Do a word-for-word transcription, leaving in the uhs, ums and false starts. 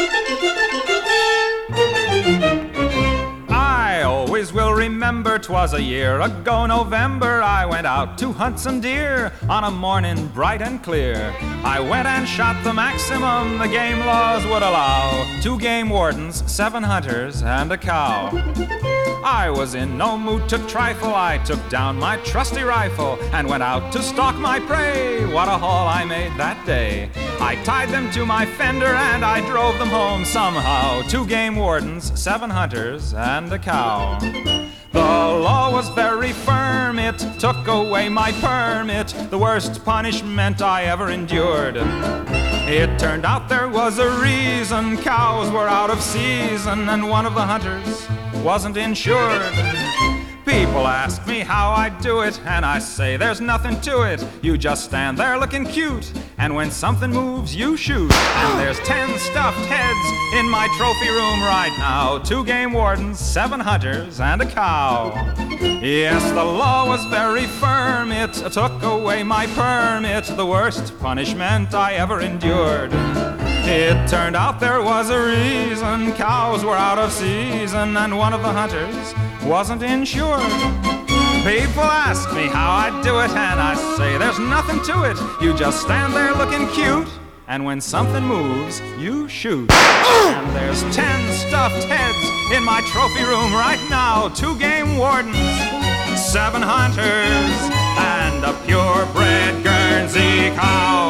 I always will remember 'twas a year ago November. I went out to hunt some deer on a morning bright and clear. I went and shot the maximum the game laws would allow. Two game wardens, seven hunters, and a cow. I was in no mood to trifle. I took down my trusty rifle and went out to stalk my prey. What a haul I made that day. I tied them to my fender and I drove them home somehow. Two game wardens, seven hunters, and a cow. The law was very firm, it took away my permit, the worst punishment I ever endured. It turned out there was a reason, cows were out of season and one of the hunters wasn't insured. People ask me how I do it, and I say there's nothing to it. You just stand there looking cute, and when something moves, you shoot. And there's ten stuffed heads in my trophy room right now. Two game wardens, seven hunters, and a cow. Yes, the law was very firm. It took away my permit, the worst punishment I ever endured. It turned out there was a reason, cows were out of season, and one of the hunters wasn't insured. People ask me how I do it, and I say there's nothing to it. You just stand there looking cute, and when something moves, you shoot. And there's ten stuffed heads in my trophy room right now. Two game wardens, seven hunters, and a purebred Guernsey cow.